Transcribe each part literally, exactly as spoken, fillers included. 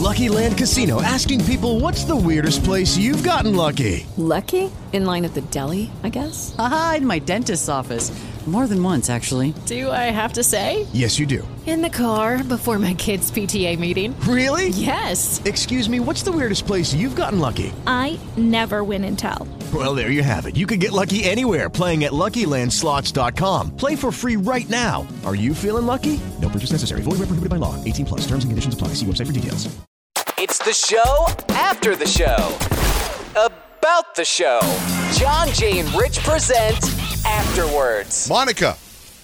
Lucky Land Casino, asking people, what's the weirdest place you've gotten lucky? Lucky? In line at the deli, I guess? Aha, in my dentist's office. More than once, actually. Do I have to say? Yes, you do. In the car before my kids' P T A meeting. Really? Yes. Excuse me, what's the weirdest place you've gotten lucky? I never win and tell. Well, there you have it. You can get lucky anywhere, playing at Lucky Land Slots dot com. Play for free right now. Are you feeling lucky? No purchase necessary. Void where prohibited by law. eighteen plus. Terms and conditions apply. See website for details. It's the show after the show. About the show. John, Jay, and Rich present Afterwards. Monica.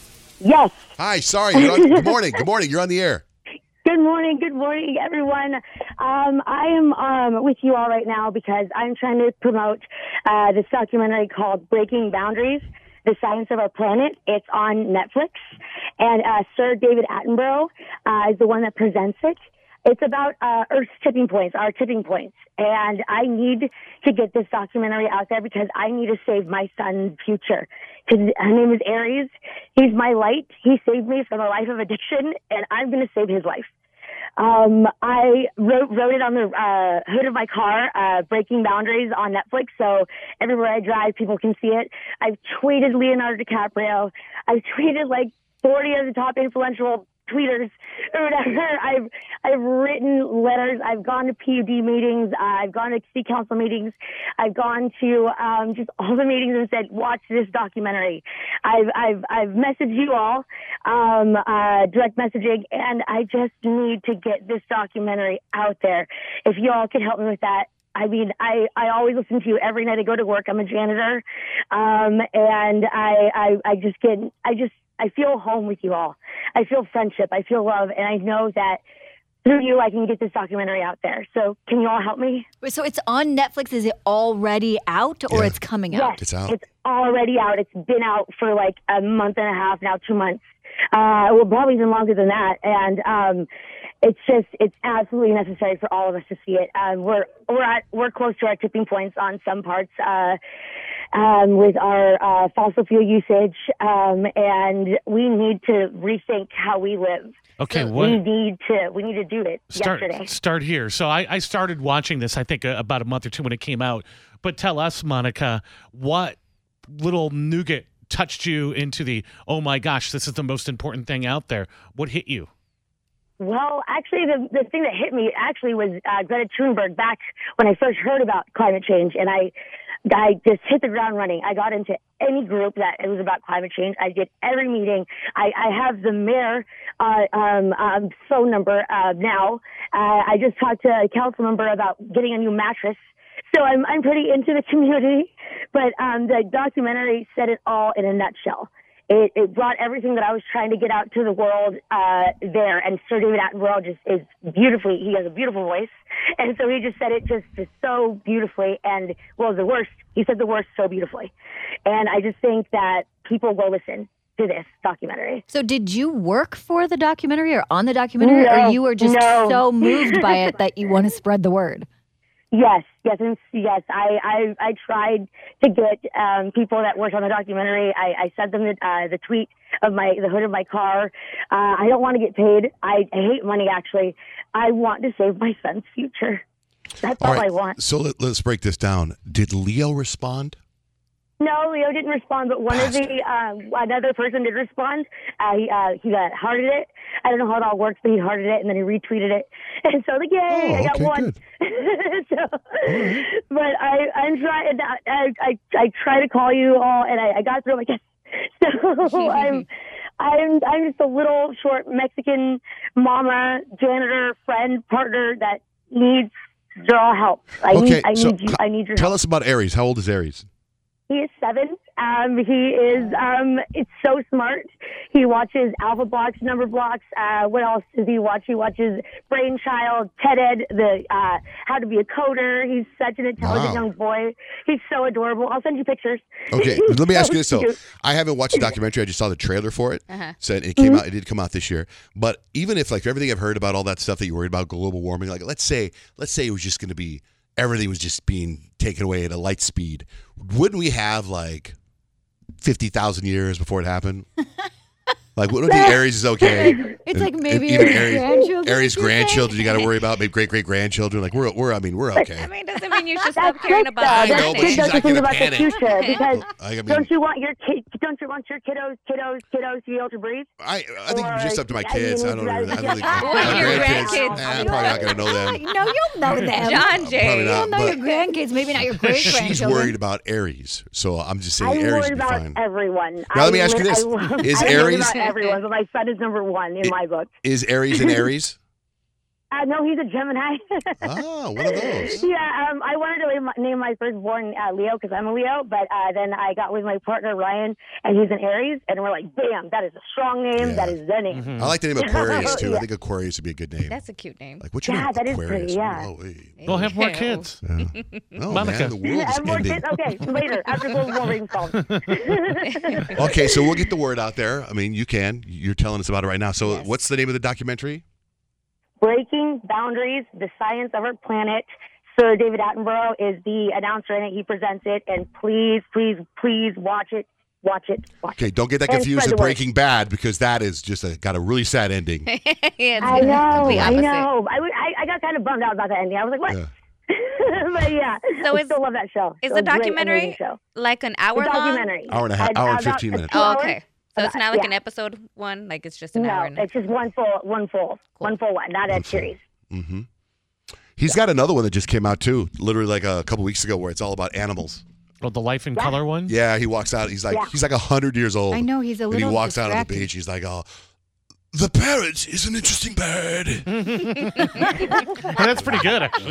Yes. Hi, sorry. You're on, good morning. Good morning. You're on the air. Good morning. Good morning, everyone. Um, I am um, with you all right now because I'm trying to promote uh, this documentary called Breaking Boundaries, The Science of Our Planet. It's on Netflix, and uh, Sir David Attenborough uh, is the one that presents it. It's about uh, Earth's tipping points, our tipping points. And I need to get this documentary out there because I need to save my son's future. His name is Aries. He's my light. He saved me from a life of addiction, and I'm going to save his life. Um, I wrote, wrote it on the uh, hood of my car, uh, Breaking Boundaries on Netflix, so everywhere I drive, people can see it. I've tweeted Leonardo DiCaprio. I've tweeted like forty of the top influential tweeters or whatever. I've I've written letters. I've gone to P U D meetings. Uh, I've gone to city council meetings. I've gone to um, just all the meetings and said, "Watch this documentary." I've I've I've messaged you all, um, uh, direct messaging, and I just need to get this documentary out there. If you all could help me with that. I mean, I, I always listen to you every night I go to work. I'm a janitor, um, and I, I I just get I just. I feel home with you all. I feel friendship. I feel love. And I know that through you, I can get this documentary out there. So can you all help me? So it's on Netflix. Is it already out or Yeah. it's coming Yes, out? It's out. It's already out. It's been out for like a month and a half now, two months. Uh, well, probably even longer than that. And um, it's just, it's absolutely necessary for all of us to see it. Um, we're, we're at, we're close to our tipping points on some parts. Uh, Um, with our uh, fossil fuel usage, um, and we need to rethink how we live. Okay, we what? need to we need to do it Start yesterday. start here. So I, I started watching this, I think, uh, about a month or two when it came out. But tell us, Monica, what little nougat touched you into the, oh my gosh, this is the most important thing out there? What hit you? Well, actually, the the thing that hit me actually was uh, Greta Thunberg back when I first heard about climate change, and I. I just hit the ground running. I got into any group that it was about climate change. I did every meeting. I, I have the mayor uh, um, um, phone number uh, now. Uh, I just talked to a council member about getting a new mattress. So I'm I'm pretty into the community. But um, the documentary said it all in a nutshell. It, it brought everything that I was trying to get out to the world uh, there. And Sir David Attenborough just is beautifully, he has a beautiful voice. And so he just said it just, just so beautifully. And, well, the worst, he said the worst so beautifully. And I just think that people will listen to this documentary. So did you work for the documentary or on the documentary, No, or you were just no. so moved by it that you want to spread the word? Yes, yes, and yes. I, I, I tried to get um, people that worked on the documentary. I, I sent them the, uh, the tweet of my the hood of my car. Uh, I don't want to get paid. I, I hate money, actually. I want to save my son's future. That's all, All right. I want. So let, let's break this down. Did Leo respond? No, Leo didn't respond, but one of the uh, another person did respond. Uh, he uh, he got hearted it. I don't know how it all works, but he hearted it and then he retweeted it, and so like, yay, Oh, I got okay, one. good. so, right. But I I'm trying. I, I I try to call you all, and I, I got through. Like, yes. So I'm. I'm I'm just a little short Mexican mama, janitor, friend, partner that needs your all help. I Okay, need I so need you. I need your Tell help. us about Aries. How old is Aries? He is seven. Um, he is, um, it's so smart. He watches Alpha Blocks, Number Blocks. Uh, what else does he watch? He watches Brainchild, TED Ed, the, uh, How to Be a Coder. He's such an intelligent Wow. young boy. He's so adorable. I'll send you pictures. Okay, let me ask you this. So, cute. I haven't watched the documentary. I just saw the trailer for it. Uh-huh. So it came out. It did come out this year. But even if, like, everything I've heard about all that stuff that you're worried about global warming, like, let's say, let's say it was just going to be everything was just being taken away at a light speed. Wouldn't we have like fifty thousand years before it happened? Like, we don't think Aries is okay. It's And- like and maybe even Aries Aries, grandchildren, Aries you say? grandchildren, you got to worry about. Maybe great great grandchildren. Like we're we're. I mean, we're okay. I mean, doesn't mean you should stop That's caring good, about though. I That's know, but good, she's though, not to think gonna about panic. the future because I mean, don't you want your kid? Don't you want your kiddos, kiddos, kiddos to be able to breathe? I I think Or- just up to my I kids. mean, I don't. Even, I don't think Well, my your grandkids. grandkids. eh, I'm probably not going to know them. No, you'll know them. John Probably Jay. not. You'll know but- your grandkids, maybe not your great She's grandchildren. worried about Aries, so I'm just saying I'm Aries worried would be about fine. everyone. Now, let me I ask you li- this. I love- Is I'm worried Aries- about everyone, but my son is number one in my book. Is Aries an Aries? Uh, no, he's a Gemini. Oh, one of those. Yeah, um, I wanted to name my, name my firstborn uh, Leo because I'm a Leo, but uh, then I got with my partner Ryan, and he's an Aries, and we're like, bam, that is a strong name. Yeah. That is the name. I like the name Aquarius too. I Yeah. think Aquarius would be a good name. That's a cute name. Like, what's your Yeah, name? that is Aquarius. pretty, yeah. Oh, hey. We'll have more Ew. kids. Yeah. No, Monica. man, the world is And more ending. kids. Okay, later after Global Warming solved. Okay, so we'll get the word out there. I mean, you can. You're telling us about it right now. So, what's the name of the documentary? Breaking Boundaries: The Science of Our Planet. Sir David Attenborough is the announcer in it. He presents it, and please, please, please watch it. Watch it. Watch Okay, don't get that And confused spread with the word. Breaking Bad because that is just a, got a really sad ending. Yeah, it's I know, the I opposite. know. I, w- I, I got kind of bummed out about the ending. I was like, what? Yeah. But yeah, So I is- still love that show. Is It the was a great, documentary amazing show. like an hour The long? documentary. Hour and a half- Uh, hour and about- fifteen it's minutes. two Oh, hours. okay. So it's not like Yeah. an episode one, like it's just an No, hour. And it's just one full, one full, one full one, not a series. Mm-hmm. He's got another one that just came out too, literally like a couple weeks ago, where it's all about animals. Oh, the Life in Color one? Yeah, he walks out. He's like Yeah. he's like a hundred years old. I know, he's a And little he walks out on the distracted. beach. He's like, oh, the parrot is an interesting bird. That's pretty good, actually.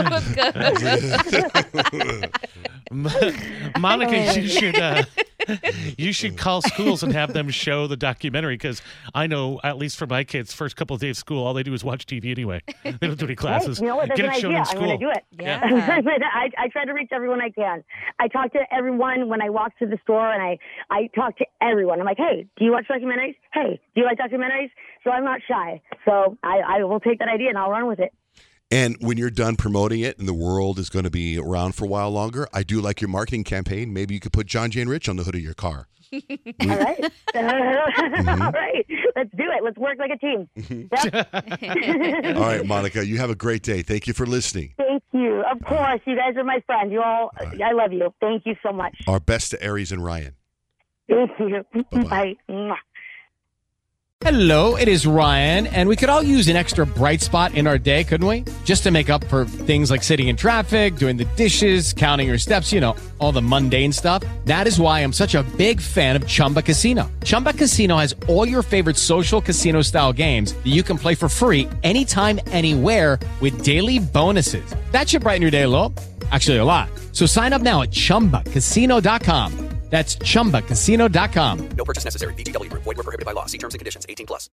That was good. Monica, you should uh, you should call schools and have them show the documentary because I know, at least for my kids, first couple of days of school, all they do is watch T V anyway. They don't do any Hey, classes. you know what? That's Get an it shown idea. in I'm school. going to do it. Yeah. I, I try to reach everyone I can. I talk to everyone when I walk to the store, and I, I talk to everyone. I'm like, hey, do you watch documentaries? Hey, do you like documentaries? So I'm not shy. So I, I will take that idea, and I'll run with it. And when you're done promoting it and the world is going to be around for a while longer, I do like your marketing campaign. Maybe you could put John Jane Rich on the hood of your car. All right. All right. Let's do it. Let's work like a team. Yep. All right, Monica, you have a great day. Thank you for listening. Thank you. Of course. You guys are my friends. You all, I love you. Thank you so much. Our best to Aries and Ryan. Thank you. Bye-bye. Bye. Mwah. Hello, it is Ryan, and we could all use an extra bright spot in our day, couldn't we? Just to make up for things like sitting in traffic, doing the dishes, counting your steps, you know, all the mundane stuff. That is why I'm such a big fan of Chumba Casino. Chumba Casino has all your favorite social casino-style games that you can play for free anytime, anywhere with daily bonuses. That should brighten your day a little. Actually, a lot. So sign up now at chumba casino dot com. That's chumba casino dot com. No purchase necessary. V G W Group. Void where prohibited by law. See terms and conditions. eighteen plus.